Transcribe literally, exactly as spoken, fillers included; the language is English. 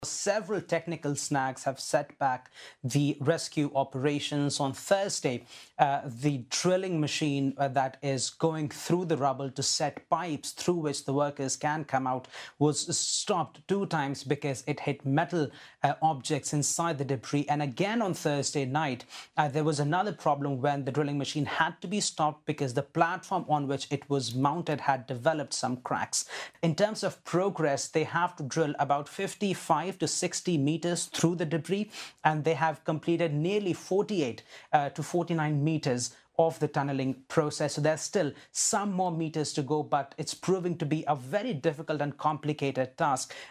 Several technical snags have set back the rescue operations. On Thursday, uh, the drilling machine uh, that is going through the rubble to set pipes through which the workers can come out was stopped two times because it hit metal uh, objects inside the debris. And again on Thursday night, uh, there was another problem when the drilling machine had to be stopped because the platform on which it was mounted had developed some cracks. In terms of progress, they have to drill about fifty-five to sixty meters through the debris, and they have completed nearly forty-eight uh, to forty-nine meters of the tunneling process. So there's still some more meters to go, but it's proving to be a very difficult and complicated task.